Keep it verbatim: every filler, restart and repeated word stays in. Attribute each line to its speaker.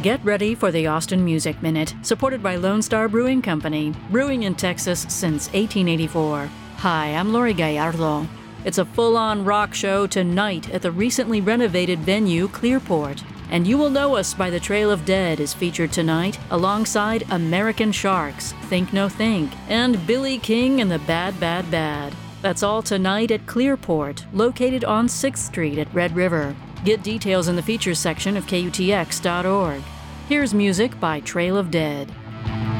Speaker 1: Get ready for the Austin Music Minute, supported by Lone Star Brewing Company, brewing in Texas since eighteen eighty-four. Hi, I'm Lori Gallardo. It's a full-on rock show tonight at the recently renovated venue Clearport. And You Will Know Us by the Trail of Dead is featured tonight, alongside American Sharks, Think No Think, and Billy King and the Bad Bad Bad. That's all tonight at Clearport, located on sixth street at Red River. Get details in the features section of K U T X dot org. Here's music by Trail of Dead.